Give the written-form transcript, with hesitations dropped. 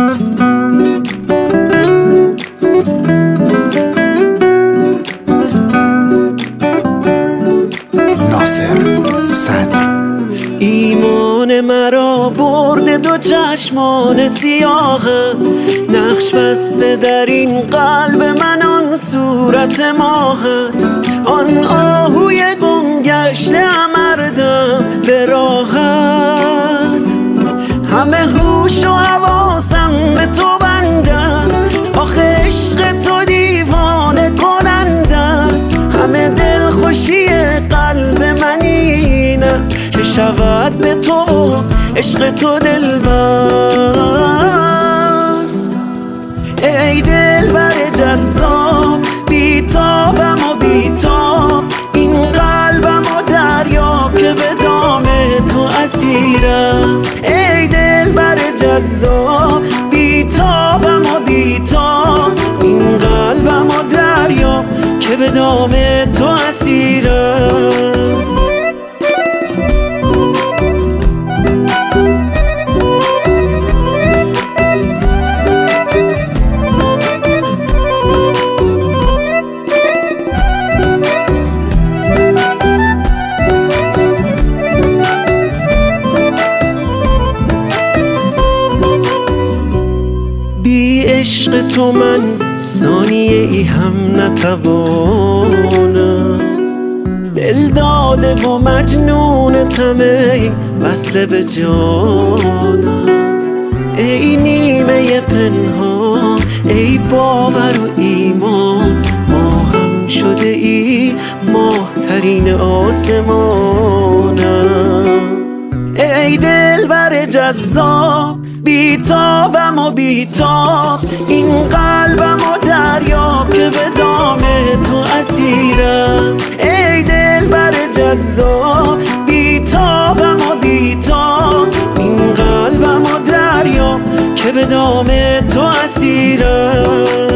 ناصر صدر. ایمان مرا برده دو چشمان سیاهت، نقش بسته در این قلب من آن صورت ماهت. آن آهوی گم گشته امردم به راحت، همه هوش و حواسم به تو بنده است. آخه عشق تو دیوانه کننده است، همه دلخوشی قلب من این است که شود به تو عشق تو دلبست. ای دلبر جذاب بیتابم و بیتاب، این قلبم و دریا که به دام تو اسیر است. ای دلبر جذاب بیتابم و بیتاب، این قلبم و دریا که به دام تو اسیر است. بی عشق تو من ثانیه ای هم نتوانم، دل داده و مجنون طمع وصل به جانم. ای نیمه پنهان، ای باور و ایمان، ما هم شده ای ماهترین آسمانم. ای دلبر جذاب بیتابم و بیتاب، این قلبم و دریا که به دام تو اسیر است. ای دلبر جذاب بیتابم و بیتاب، این قلبم و دریا که به دام تو اسیر است.